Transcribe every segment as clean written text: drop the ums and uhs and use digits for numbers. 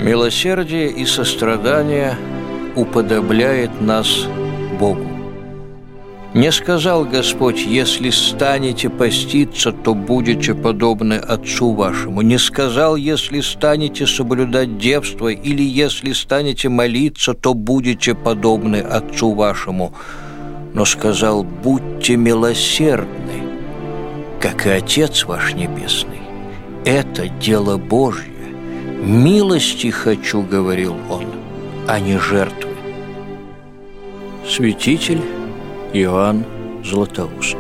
Милосердие и сострадание уподобляет нас Богу. Не сказал Господь: если станете поститься, то будете подобны Отцу вашему. Не сказал: если станете соблюдать девство, или если станете молиться, то будете подобны Отцу вашему. Но сказал: будьте милосердны, как и Отец ваш Небесный. Это дело Божье. Милости хочу, говорил Он, а не жертвы. Святитель Иоанн Златоуст.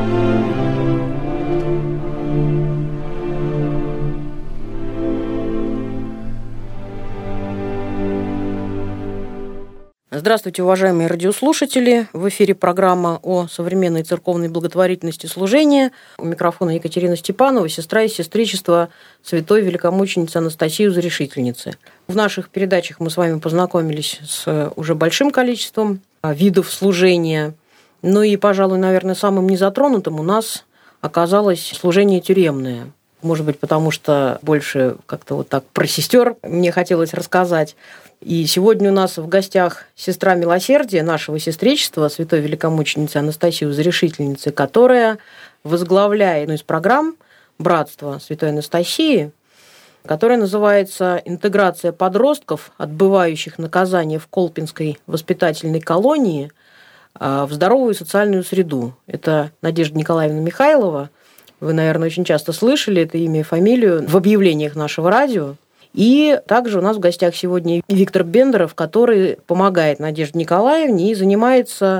Здравствуйте, уважаемые радиослушатели! В эфире программа о современной церковной благотворительности служения. У микрофона Екатерина Степанова, сестра и сестричество святой великомученицы Анастасии Разрешительницы. В наших передачах мы с вами познакомились с уже большим количеством видов служения. Ну и, пожалуй, наверное, самым незатронутым у нас оказалось служение тюремное. Может быть, потому что больше как-то вот так про сестер мне хотелось рассказать. И сегодня у нас в гостях сестра милосердия нашего сестричества, святой великомученицы Анастасии Разрешительницы, которая возглавляет одну из программ братства святой Анастасии, которая называется «Интеграция подростков, отбывающих наказание в Колпинской воспитательной колонии, в здоровую социальную среду». Это Надежда Николаевна Михайлова. Вы, наверное, очень часто слышали это имя и фамилию в объявлениях нашего радио. И также у нас в гостях сегодня Виктор Бендеров, который помогает Надежде Николаевне и занимается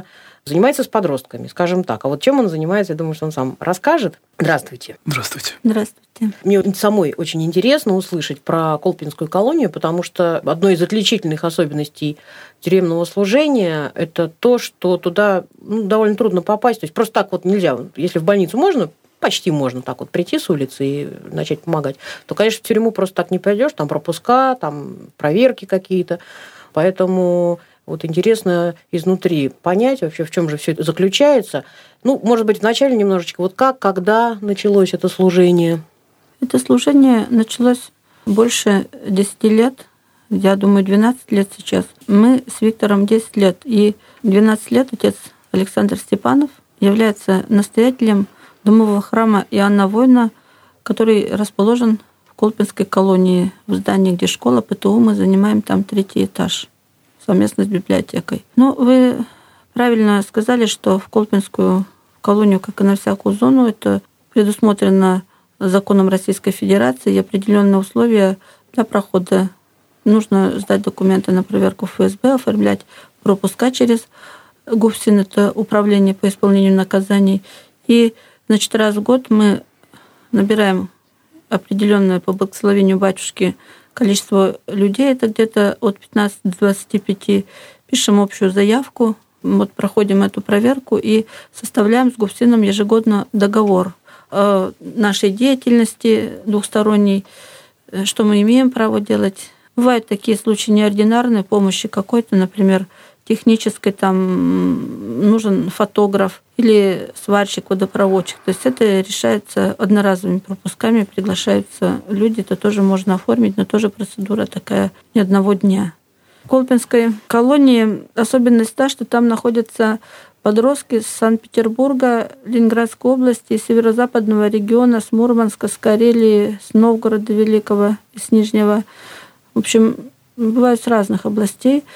с подростками, скажем так. А вот чем он занимается, я думаю, что он сам расскажет. Здравствуйте. Здравствуйте. Здравствуйте. Мне самой очень интересно услышать про Колпинскую колонию, потому что одной из отличительных особенностей тюремного служения – это то, что туда довольно трудно попасть. То есть просто так вот нельзя. Если в больницу можно, почти можно так вот прийти с улицы и начать помогать, то, конечно, в тюрьму просто так не пойдешь, там пропуска, там проверки какие-то. Поэтому вот интересно изнутри понять вообще, в чем же все это заключается. Может быть, вначале немножечко, вот когда началось это служение? Это служение началось больше 10 лет, я думаю, 12 лет сейчас. Мы с Виктором 10 лет, и 12 лет отец Александр Степанов является настоятелем Домового храма Иоанна Воина, который расположен в Колпинской колонии, в здании, где школа ПТУ. Мы занимаем там 3-й этаж совместно с библиотекой. Вы правильно сказали, что в Колпинскую колонию, как и на всякую зону, это предусмотрено законом Российской Федерации и определенные условия для прохода. Нужно сдать документы на проверку в ФСБ, оформлять пропуска через ГУФСИН, это Управление по исполнению наказаний. И раз в год мы набираем определенное по благословению батюшки количество людей, это где-то от 15 до 25, пишем общую заявку, проходим эту проверку и составляем с ГУФСИНом ежегодно договор о нашей деятельности двухсторонней, что мы имеем право делать. Бывают такие случаи неординарной помощи какой-то, например, технической, там нужен фотограф или сварщик, водопроводчик. То есть это решается одноразовыми пропусками, приглашаются люди, это тоже можно оформить, но тоже процедура такая не одного дня. В Колпинской колонии особенность та, что там находятся подростки с Санкт-Петербурга, Ленинградской области, северо-западного региона, с Мурманска, с Карелии, с Новгорода Великого, с Нижнего. В общем, бывают с разных областей.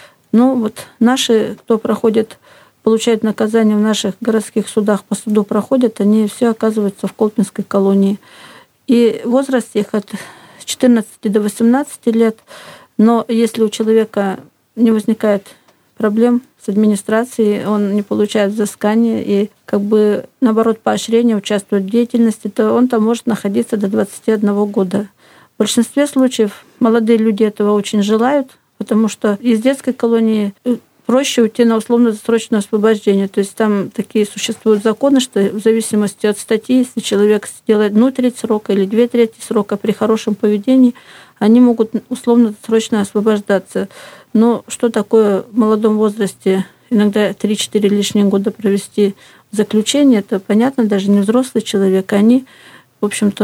Наши, кто получает наказание в наших городских судах, по суду проходят, они все оказываются в Колпинской колонии. И возраст их от 14 до 18 лет. Но если у человека не возникает проблем с администрацией, он не получает взыскания и наоборот поощрение, участвует в деятельности, то он там может находиться до 21 года. В большинстве случаев молодые люди этого очень желают, потому что из детской колонии проще уйти на условно-досрочное освобождение. То есть там такие существуют законы, что в зависимости от статьи, если человек сделает треть срока или 2/3 срока при хорошем поведении, они могут условно-досрочно освобождаться. Но что такое в молодом возрасте иногда 3-4 лишних года провести в заключении, это понятно, даже не взрослый человек, они, в общем-то,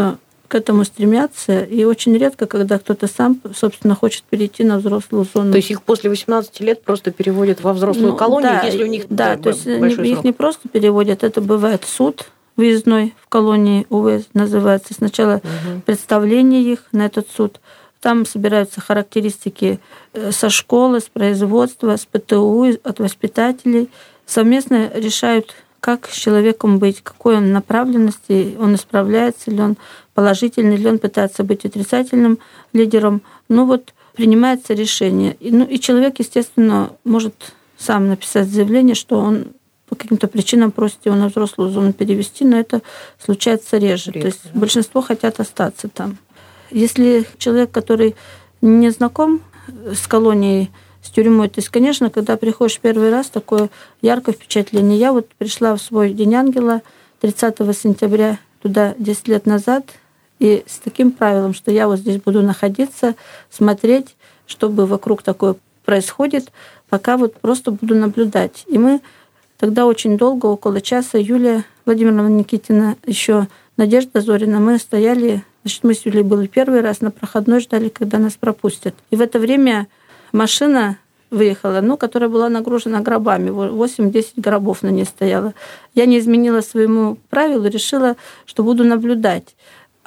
к этому стремятся. И очень редко, когда кто-то сам, собственно, хочет перейти на взрослую зону. То есть их после 18 лет просто переводят во взрослую колонию, да, если у них да, то есть большой их срок. не просто переводят, это бывает суд выездной в колонии, УВЭ называется. Сначала представление их на этот суд. Там собираются характеристики со школы, с производства, с ПТУ, от воспитателей. Совместно решают, как с человеком быть, какой он направленности, он исправляется ли он, положительный ли он, пытается быть отрицательным лидером. Принимается решение. И человек, естественно, может сам написать заявление, что он по каким-то причинам просит его на взрослую зону перевести, но это случается реже. То есть большинство хотят остаться там. Если человек, который не знаком с колонией, с тюрьмой, то есть, конечно, когда приходишь первый раз, такое яркое впечатление. Я пришла в свой День ангела 30 сентября туда 10 лет назад, и с таким правилом, что я здесь буду находиться, смотреть, что вокруг такое происходит, пока просто буду наблюдать. И мы тогда очень долго, около часа, Юлия Владимировна Никитина, еще Надежда Зорина, мы стояли. Мы с Юлей были первый раз на проходной, ждали, когда нас пропустят. И в это время машина выехала, которая была нагружена гробами. 8-10 гробов на ней стояло. Я не изменила своему правилу, решила, что буду наблюдать.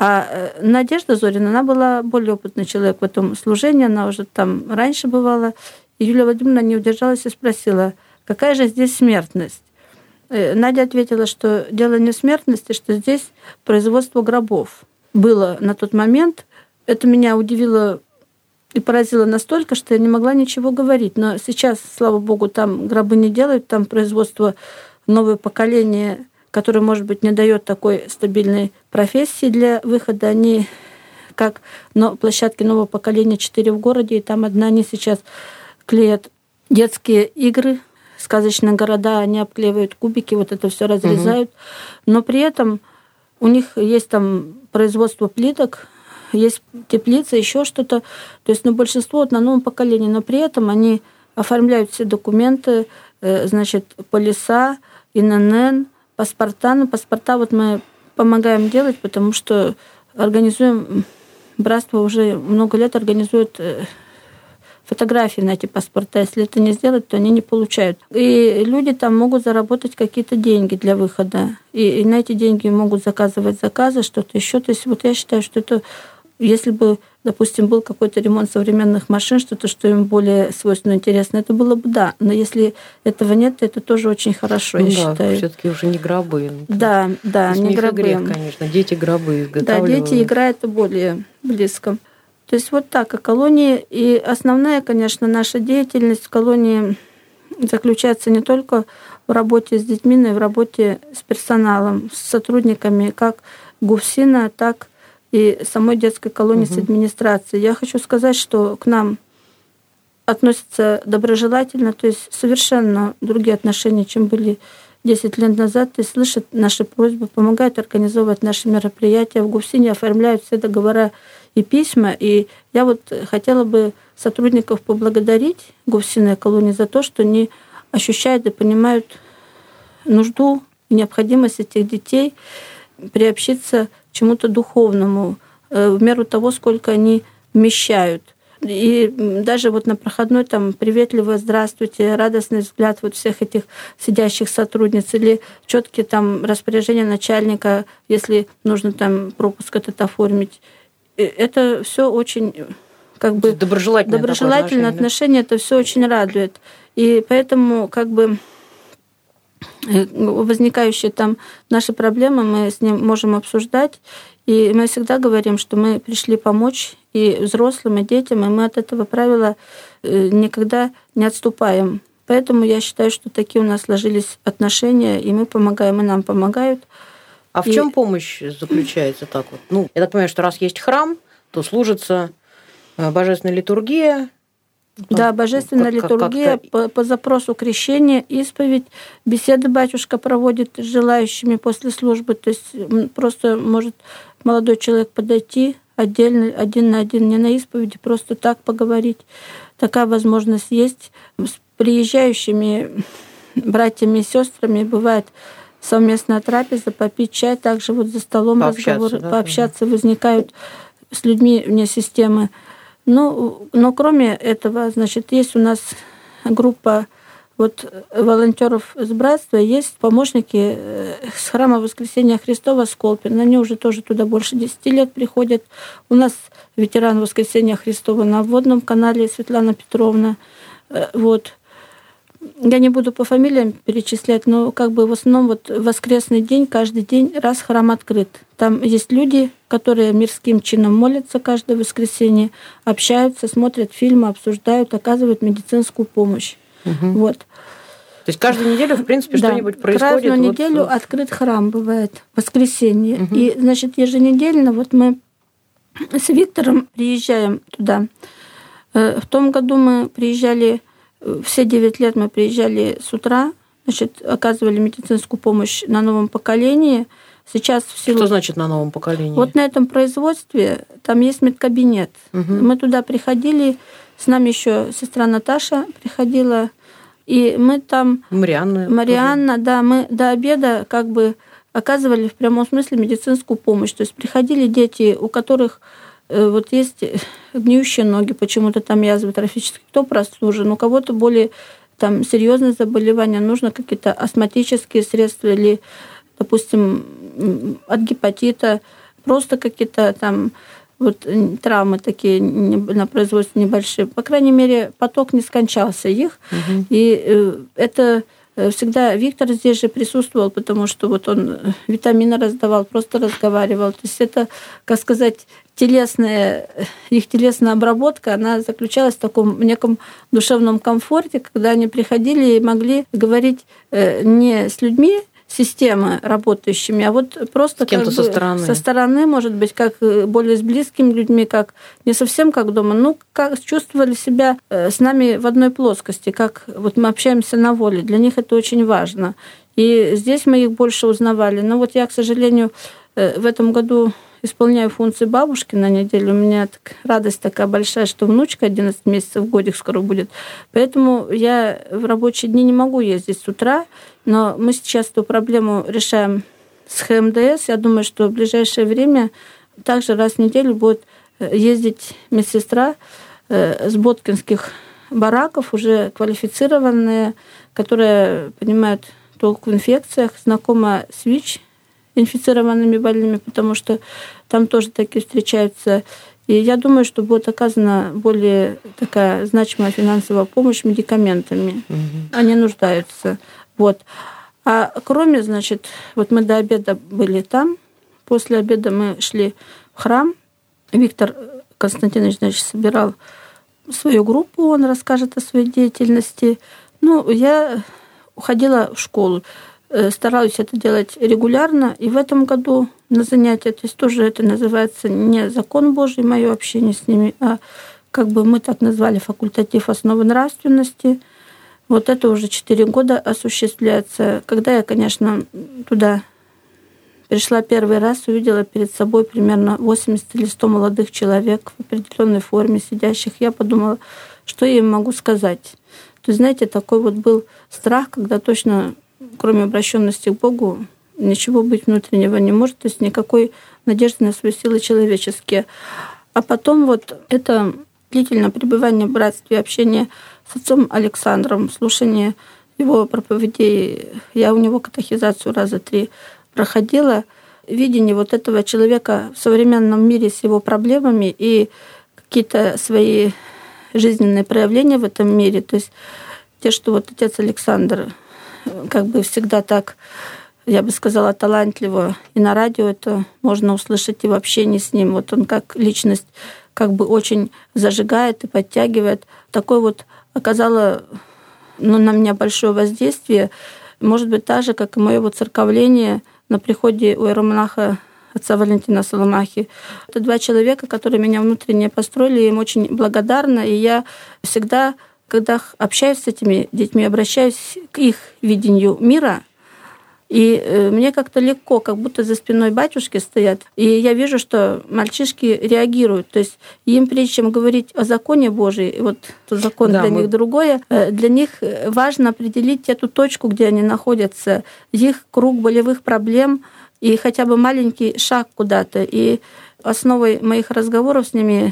А Надежда Зорина, она была более опытный человек в этом служении, она уже там раньше бывала. И Юлия Владимировна не удержалась и спросила, какая же здесь смертность? Надя ответила, что дело не в смертности, что здесь производство гробов было на тот момент. Это меня удивило и поразило настолько, что я не могла ничего говорить. Но сейчас, слава богу, там гробы не делают, там производство новое поколение, которое, может быть, не дает такой стабильной профессии для выхода. Они как площадки нового поколения 4 в городе, и там одна они сейчас клеят детские игры, сказочные города, они обклеивают кубики, это все разрезают. Но при этом у них есть там производство плиток, есть теплица, еще что-то. То есть большинство на новом поколении, но при этом они оформляют все документы, полиса, ИНН, паспорта. Паспорта мы помогаем делать, потому что организуем, братство уже много лет организует фотографии на эти паспорта. Если это не сделать, то они не получают. И люди там могут заработать какие-то деньги для выхода. И на эти деньги могут заказывать заказы, что-то еще. То есть я считаю, что это, если бы, допустим, был какой-то ремонт современных машин, что-то, что им более свойственно, интересно, это было бы да. Но если этого нет, то это тоже очень хорошо, я считаю. Все-таки уже не гробы. Да, не гробы. Грех, конечно. Дети гробы изготавливают. Да, дети, игра это более близко. То есть так, о колонии. И основная, конечно, наша деятельность в колонии заключается не только в работе с детьми, но и в работе с персоналом, с сотрудниками как ГУФСИНа, так и самой детской колонии с администрацией. Я хочу сказать, что к нам относятся доброжелательно, то есть совершенно другие отношения, чем были 10 лет назад, и слышат наши просьбы, помогают организовывать наши мероприятия. В ГУФСИНе оформляют все договора и письма. И я хотела бы сотрудников поблагодарить ГУФСИНа и колонии за то, что они ощущают и понимают нужду и необходимость этих детей приобщиться к чему-то духовному в меру того, сколько они вмещают. И даже на проходной там приветливое «здравствуйте», радостный взгляд всех этих сидящих сотрудниц или четкие там распоряжения начальника, если нужно там пропуск этот оформить. Это все очень доброжелательное отношение, это все очень радует. И поэтому возникающие там наши проблемы мы с ним можем обсуждать. И мы всегда говорим, что мы пришли помочь и взрослым, и детям, и мы от этого правила никогда не отступаем. Поэтому я считаю, что такие у нас сложились отношения, и мы помогаем, и нам помогают. А в чем помощь заключается так я так понимаю, что раз есть храм, то служится божественная литургия. Да, божественная литургия по запросу крещения, исповедь, беседы батюшка проводит с желающими после службы. То есть просто может молодой человек подойти отдельно, один на один, не на исповеди, просто так поговорить. Такая возможность есть. С приезжающими братьями и сестрами бывает совместная трапеза, попить чай, также вот за столом разговоры, пообщаться, возникают с людьми вне системы. Но кроме этого, значит, есть у нас группа вот волонтеров с братства, есть помощники с храма Воскресения Христова Сколпин. Они уже тоже туда больше 10 лет приходят. У нас ветеран Воскресения Христова на Водном канале Светлана Петровна. Вот. Я не буду по фамилиям перечислять, но как бы в основном вот в воскресный день, каждый день раз храм открыт. Там есть люди, которые мирским чином молятся каждое воскресенье, общаются, смотрят фильмы, обсуждают, оказывают медицинскую помощь. Угу. Вот. То есть каждую неделю, в принципе, что-нибудь происходит? Каждую неделю открыт храм бывает, в воскресенье. Угу. И, значит, еженедельно вот мы с Виктором приезжаем туда. В том году мы приезжали, все 9 лет мы приезжали с утра, значит, оказывали медицинскую помощь на новом поколении. Сейчас в силу... Что значит на новом поколении? Вот на этом производстве там есть медкабинет. Угу. Мы туда приходили, с нами еще сестра Наташа приходила, и мы там... Марианна, да, мы до обеда как бы оказывали в прямом смысле медицинскую помощь. То есть приходили дети, у которых вот есть гниющие ноги, почему-то там язвы трофические, кто простужен, у кого-то более там серьезные заболевания, нужно какие-то астматические средства или, допустим, от гепатита, просто какие-то там вот травмы такие на производстве небольшие. По крайней мере, поток не скончался их. Угу. И это всегда Виктор здесь же присутствовал, потому что вот он витамины раздавал, просто разговаривал. То есть это, как сказать, их телесная обработка, она заключалась в таком неком душевном комфорте, когда они приходили и могли говорить не с людьми, системы работающими, а вот просто с кем-то со стороны, может быть, как более с близкими людьми, как не совсем как дома, ну, как чувствовали себя с нами в одной плоскости, как вот мы общаемся на воле. Для них это очень важно. И здесь мы их больше узнавали. Но вот я, к сожалению, в этом году исполняю функции бабушки на неделю. У меня радость такая большая, что внучка 11 месяцев, годик скоро будет. Поэтому я в рабочие дни не могу ездить с утра, но мы сейчас эту проблему решаем с ХМДС. Я думаю, что в ближайшее время также раз в неделю будет ездить медсестра с боткинских бараков, уже квалифицированная, которая понимает толк в инфекциях, знакома с ВИЧ, инфицированными больными, потому что там тоже такие встречаются. И я думаю, что будет оказана более такая значимая финансовая помощь медикаментами. Угу. Они нуждаются. Вот. А кроме, значит, вот мы до обеда были там, после обеда мы шли в храм. Виктор Константинович, значит, собирал свою группу, он расскажет о своей деятельности. Ну, я уходила в школу. Стараюсь это делать регулярно, и в этом году на занятия, то есть тоже это называется не закон Божий, мое общение с ними, а как бы мы так назвали факультатив основы нравственности. Вот это уже 4 года осуществляется. Когда я, конечно, туда пришла первый раз, увидела перед собой примерно 80 или 100 молодых человек в определенной форме сидящих, я подумала, что я им могу сказать. То есть, знаете, такой вот был страх, когда точно, кроме обращенности к Богу, ничего быть внутреннего не может, то есть никакой надежды на свои силы человеческие. А потом вот это длительное пребывание в братстве, общение с отцом Александром, слушание его проповедей, я у него катехизацию раза 3 проходила, видение вот этого человека в современном мире с его проблемами и какие-то свои жизненные проявления в этом мире, то есть те, что вот отец Александр как бы всегда так, я бы сказала, талантливо. И на радио это можно услышать, и в общении с ним. Вот он как личность как бы очень зажигает и подтягивает. Такое вот оказало на меня большое воздействие. Может быть, так же, как и мое вот церковление на приходе у иеромонаха отца Валентина Соломахи. Это 2 человека, которые меня внутренне построили, я им очень благодарна. И я всегда, когда общаюсь с этими детьми, обращаюсь к их видению мира, И мне как-то легко, как будто за спиной батюшки стоят. И я вижу, что мальчишки реагируют. То есть им, прежде чем говорить о законе Божьем, вот закон для них другое, для них важно определить эту точку, где они находятся, их круг болевых проблем и хотя бы маленький шаг куда-то. И основой моих разговоров с ними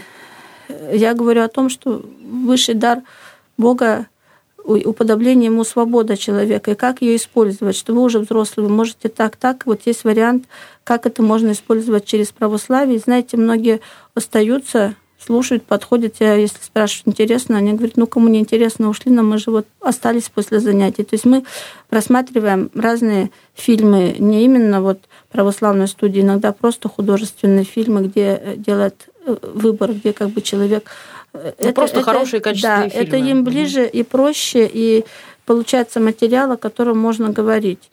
я говорю о том, что высший дар Бога, уподобление ему свобода человека, и как ее использовать, что вы уже взрослый, вы можете так. Вот есть вариант, как это можно использовать через православие. И, знаете, многие остаются, слушают, подходят, я, если спрашивают, интересно, они говорят, кому не интересно, ушли, но мы же вот остались после занятий. То есть мы просматриваем разные фильмы, не именно вот православной студии, иногда просто художественные фильмы, где делают выбор, где как бы человек... просто хорошие, качественные фильмы. Это им ближе и проще, и получается материал, о котором можно говорить.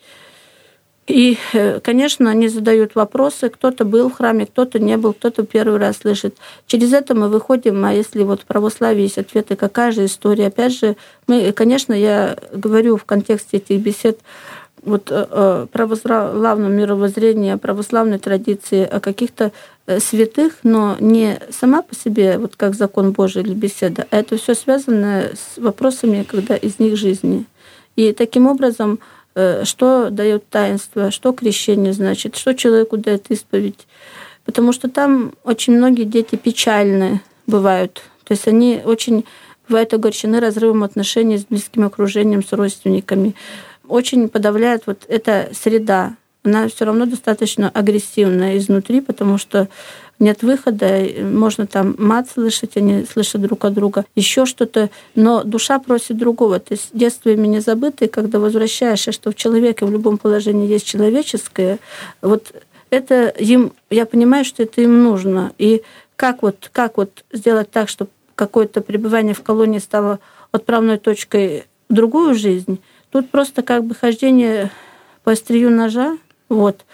И, конечно, они задают вопросы. Кто-то был в храме, кто-то не был, кто-то первый раз слышит. Через это мы выходим, а если вот в православии есть ответы, какая же история? Опять же, конечно, я говорю в контексте этих бесед вот о православном мировоззрении, о православной традиции, о каких-то святых, но не сама по себе, вот как закон Божий или беседа, а это все связано с вопросами, когда из них жизни. И таким образом, что дает таинство, что крещение значит, что человеку дает исповедь. Потому что там очень многие дети печальные бывают. То есть они очень бывают огорчены разрывом отношений с близким окружением, с родственниками. Очень подавляет вот эта среда. Она все равно достаточно агрессивная изнутри, потому что нет выхода, можно там мат слышать, они слышат друг от друга, еще что-то, но душа просит другого. То есть детство ими не забыто, и когда возвращаешься, что в человеке в любом положении есть человеческое, вот это им, я понимаю, что это им нужно. И как вот сделать так, чтобы какое-то пребывание в колонии стало отправной точкой в другую жизнь, тут просто как бы хождение по острию ножа, вот.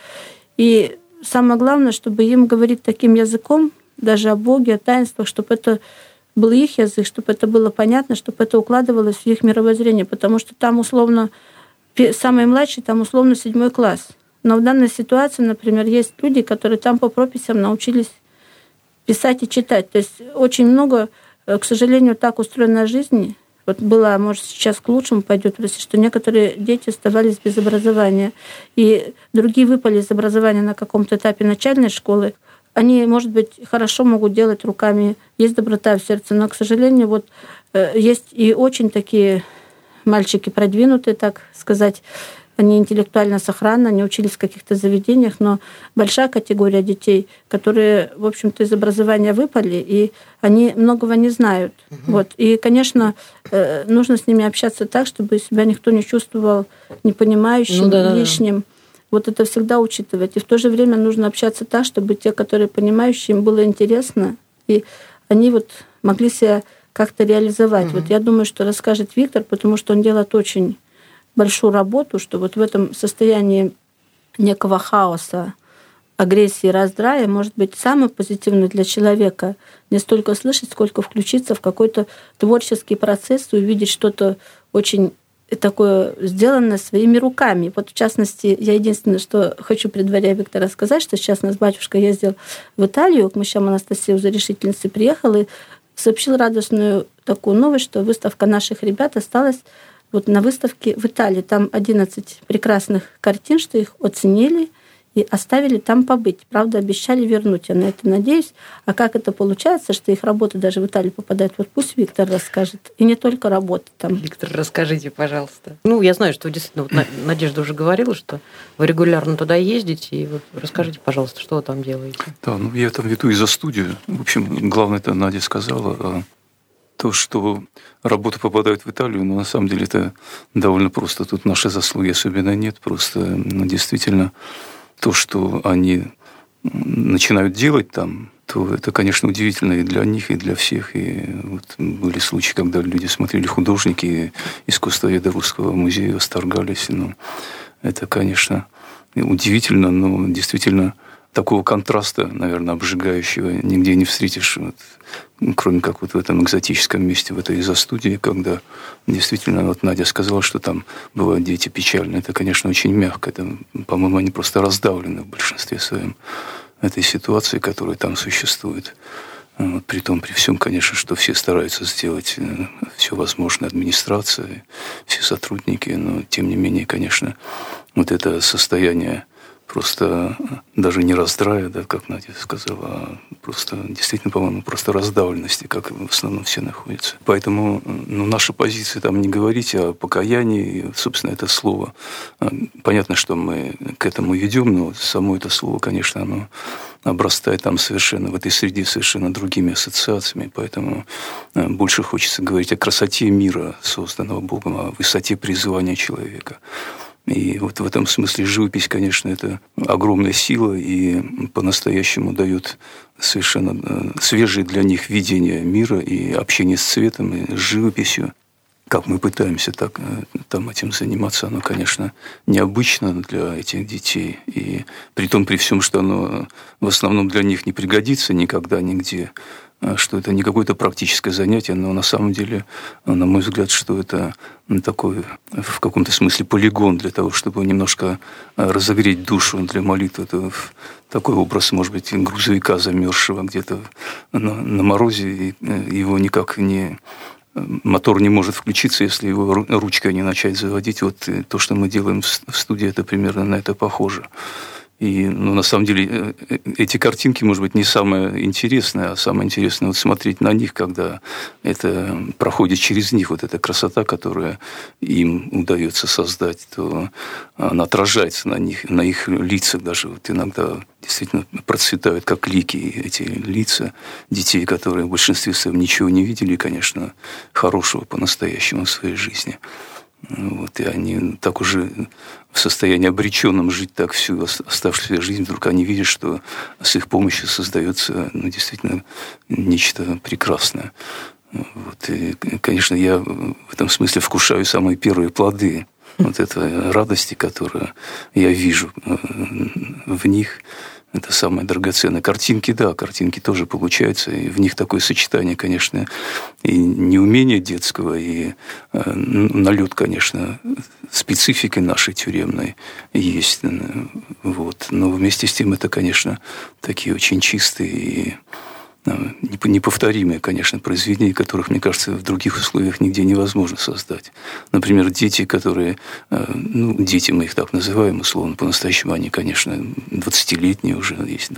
И самое главное, чтобы им говорить таким языком, даже о Боге, о таинствах, чтобы это был их язык, чтобы это было понятно, чтобы это укладывалось в их мировоззрение, потому что там условно, самый младший, там условно 7 класс. Но в данной ситуации, например, есть люди, которые там по прописям научились писать и читать. То есть очень много, к сожалению, так устроена жизнь. Вот была, может, сейчас к лучшему пойдет, что некоторые дети оставались без образования, и другие выпали из образования на каком-то этапе начальной школы. Они, может быть, хорошо могут делать руками, есть доброта в сердце, но, к сожалению, вот есть и очень такие мальчики продвинутые, так сказать, они интеллектуально сохранны, они учились в каких-то заведениях, но большая категория детей, которые, в общем-то, из образования выпали, и они многого не знают. Вот. И, конечно, нужно с ними общаться так, чтобы себя никто не чувствовал непонимающим, лишним. Вот это всегда учитывать. И в то же время нужно общаться так, чтобы те, которые понимающие, им было интересно, и они вот могли себя как-то реализовать. Вот я думаю, что расскажет Виктор, потому что он делает очень большую работу, что вот в этом состоянии некого хаоса, агрессии, раздрая может быть самый позитивный для человека не столько слышать, сколько включиться в какой-то творческий процесс и увидеть что-то очень такое сделанное своими руками. Вот в частности, я единственное, что хочу предваряя Виктора сказать, что сейчас нас батюшка ездил в Италию, к мощам Анастасии Узарешительницы приехал и сообщил радостную такую новость, что выставка наших ребят осталась вот на выставке в Италии. Там 11 прекрасных картин, что их оценили и оставили там побыть. Правда, обещали вернуть. Я на это надеюсь. А как это получается, что их работы даже в Италию попадают? Вот пусть Виктор расскажет. И не только работы там. Виктор, расскажите, пожалуйста. Я знаю, что действительно, вот Надежда уже говорила, что вы регулярно туда ездите. И вот расскажите, пожалуйста, что вы там делаете? Да, я там веду и за студию. В общем, главное, это Надя сказала. То, что работы попадают в Италию, но на самом деле это довольно просто. Тут нашей заслуги особенно нет. Просто действительно то, что они начинают делать там, то это, конечно, удивительно и для них, и для всех. И вот были случаи, когда люди смотрели, художники, искусствоведы Русского музея восторгались. Это, конечно, удивительно, но действительно такого контраста, наверное, обжигающего нигде не встретишь, вот, кроме как вот в этом экзотическом месте, в этой изо-студии, когда действительно, вот Надя сказала, что там бывают дети печальные. Это, конечно, очень мягко. Это, по-моему, они просто раздавлены в большинстве своем этой ситуации, которая там существует. Вот, при всем, конечно, что все стараются сделать все возможное, администрация, все сотрудники, но, тем не менее, конечно, вот это состояние просто даже не раздрая, да, как Надя сказала, а просто действительно, по-моему, просто раздавленности, как в основном все находятся. Поэтому наша позиция там не говорить о покаянии, собственно, это слово. Понятно, что мы к этому ведем, но само это слово, конечно, оно обрастает там совершенно, в этой среде совершенно другими ассоциациями, поэтому больше хочется говорить о красоте мира, созданного Богом, о высоте призвания человека. И вот в этом смысле живопись, конечно, это огромная сила и по-настоящему дает совершенно свежие для них видения мира и общение с цветом, и с живописью. Как мы пытаемся там этим заниматься, оно, конечно, необычно для этих детей. И при всем, что оно в основном для них не пригодится никогда, нигде, что это не какое-то практическое занятие, но на самом деле, на мой взгляд, что это такой, в каком-то смысле, полигон для того, чтобы немножко разогреть душу для молитвы. Это такой образ, может быть, грузовика замерзшего где-то на морозе, и его никак не... Мотор не может включиться, если его ручкой не начать заводить. Вот то, что мы делаем в студии, это примерно на это похоже. И, на самом деле, эти картинки, может быть, не самое интересное, а самое интересное вот смотреть на них, когда это проходит через них, вот эта красота, которая им удается создать, то она отражается на них, на их лицах даже. Вот иногда действительно процветают как лики эти лица детей, которые в большинстве своем ничего не видели, конечно, хорошего по-настоящему в своей жизни. Вот, и они так уже в состоянии обреченном жить так всю оставшуюся жизнь, вдруг они видят, что с их помощью создается действительно нечто прекрасное. Вот, и, конечно, я в этом смысле вкушаю самые первые плоды вот этой радости, которую я вижу в них. Это самое драгоценное. Картинки, да, картинки тоже получаются, и в них такое сочетание, конечно, и неумения детского, и налет, конечно, специфики нашей тюремной есть. Вот. Но вместе с тем это, конечно, такие очень чистые и неповторимые, конечно, произведения, которых, мне кажется, в других условиях нигде невозможно создать. Например, дети, которые, дети мы их так называем, условно, по-настоящему они, конечно, 20-летние уже, есть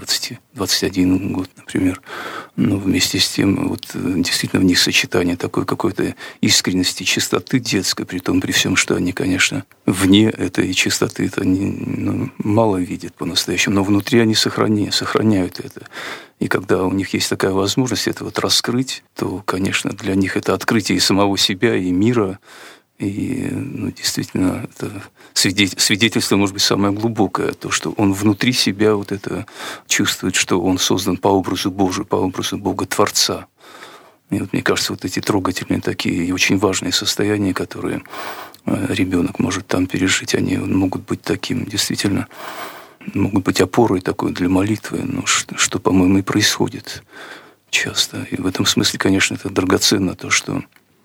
21 год, например, но вместе с тем, вот, действительно, в них сочетание такой какой-то искренности, чистоты детской, при всем, что они, конечно, вне этой чистоты это они, мало видят по-настоящему, но внутри они сохраняют это. И когда у них есть такая возможность это вот раскрыть, то, конечно, для них это открытие и самого себя, и мира, и действительно это свидетельство, может быть, самое глубокое, то, что он внутри себя вот это чувствует, что он создан по образу Божию, по образу Бога-Творца. И вот мне кажется, вот эти трогательные такие и очень важные состояния, которые ребенок может там пережить, они могут быть таким действительно, могут быть опорой такой для молитвы, что, по-моему, и происходит часто. И в этом смысле, конечно, это драгоценно, то, что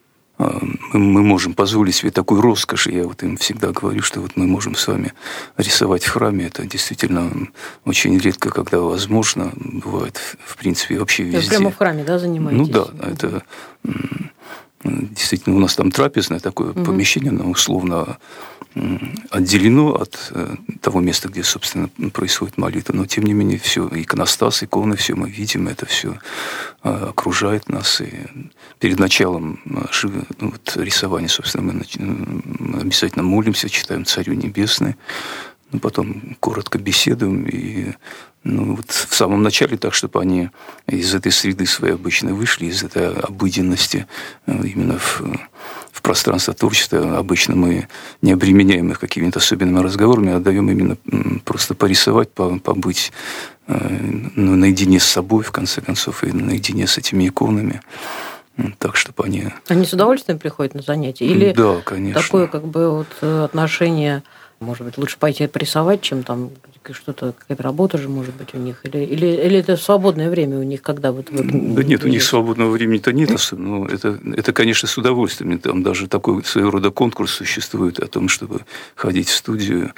мы можем позволить себе такую роскошь. Я вот им всегда говорю, что вот мы можем с вами рисовать в храме. Это действительно очень редко, когда возможно. Бывает, в принципе, вообще везде. Прямо в храме, да, занимаетесь? Да, это действительно у нас там трапезное такое помещение, оно условно отделено от того места, где, собственно, происходит молитва. Но, тем не менее, все, иконостас, иконы, все мы видим, это все окружает нас. И перед началом рисования, собственно, мы обязательно молимся, читаем «Царю Небесный», потом коротко беседуем, и вот в самом начале так, чтобы они из этой среды своей обычно вышли, из этой обыденности именно в пространство творчества. Обычно мы не обременяем их какими-то особенными разговорами, а даем именно просто порисовать, побыть наедине с собой, в конце концов, и наедине с этими иконами. Так, чтобы они... Они с удовольствием приходят на занятия? Или да, конечно. Такое отношение Может быть, лучше пойти порисовать, чем там что-то, какая-то работа же может быть у них? Или это свободное время у них, когда вот... Да нет, у них свободного времени-то нет особенно. Но это, конечно, с удовольствием. Там даже такой своего рода конкурс существует о том, чтобы ходить в студию.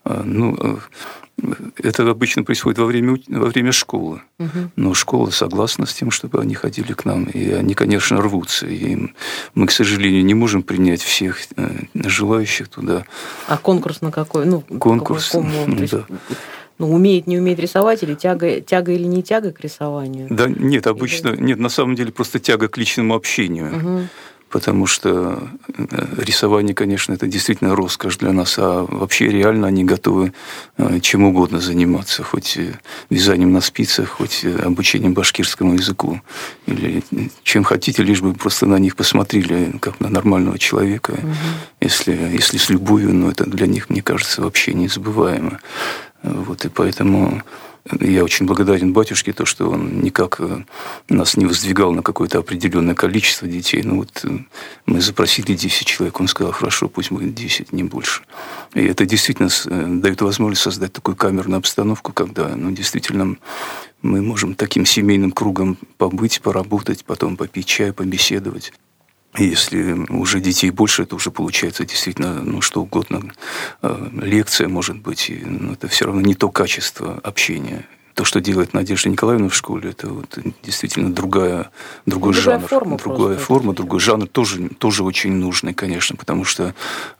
Это обычно происходит во время школы. Но школа согласна с тем, чтобы они ходили к нам. И они, конечно, рвутся. И мы, к сожалению, не можем принять всех желающих туда. А конкурс на какой? Конкурс, да. Умеет, не умеет рисовать, или тяга или не тяга к рисованию? Да нет, обычно... Нет, на самом деле просто тяга к личному общению. Потому что рисование, конечно, это действительно роскошь для нас, а вообще реально они готовы чем угодно заниматься, хоть вязанием на спицах, хоть обучением башкирскому языку, или чем хотите, лишь бы просто на них посмотрели, как на нормального человека, если с любовью, но это для них, мне кажется, вообще незабываемо. И поэтому... Я очень благодарен батюшке, то, что он никак нас не воздвигал на какое-то определенное количество детей. Мы запросили 10 человек, он сказал, хорошо, пусть будет 10, не больше. И это действительно дает возможность создать такую камерную обстановку, когда действительно мы можем таким семейным кругом побыть, поработать, потом попить чай, побеседовать. И если уже детей больше, это уже получается действительно что угодно. Лекция, может быть, это все равно не то качество общения. То, что делает Надежда Николаевна в школе, это действительно другой жанр. Другая форма, другой жанр, тоже очень нужный, конечно, потому что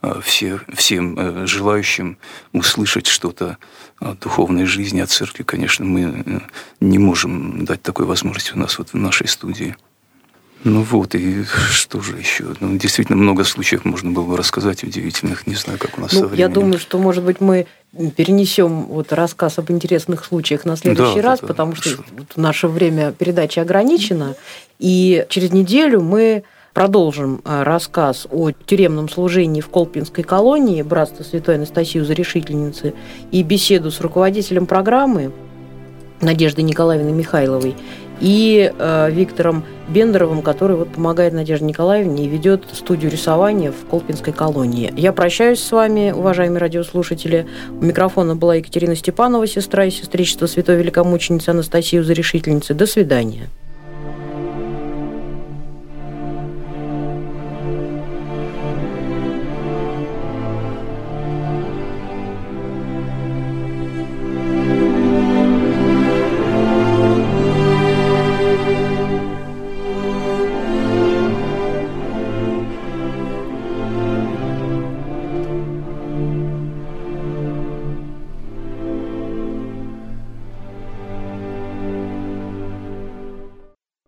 всем желающим услышать что-то о духовной жизни, о церкви, конечно, мы не можем дать такой возможности у нас в нашей студии. И что же еще? Действительно, много случаев можно было бы рассказать удивительных. Не знаю, как у нас со временем. Я думаю, что, может быть, мы перенесем рассказ об интересных случаях на следующий раз, потому что наше время передачи ограничено. И через неделю мы продолжим рассказ о тюремном служении в Колпинской колонии Братства Святой Анастасии Зарешительницы и беседу с руководителем программы Надеждой Николаевной Михайловой и Виктором Бендеровым, который помогает Надежде Николаевне и ведет студию рисования в Колпинской колонии. Я прощаюсь с вами, уважаемые радиослушатели. У микрофона была Екатерина Степанова, сестра и сестричество Святой Великомученицы Анастасии Зарешительницы. До свидания.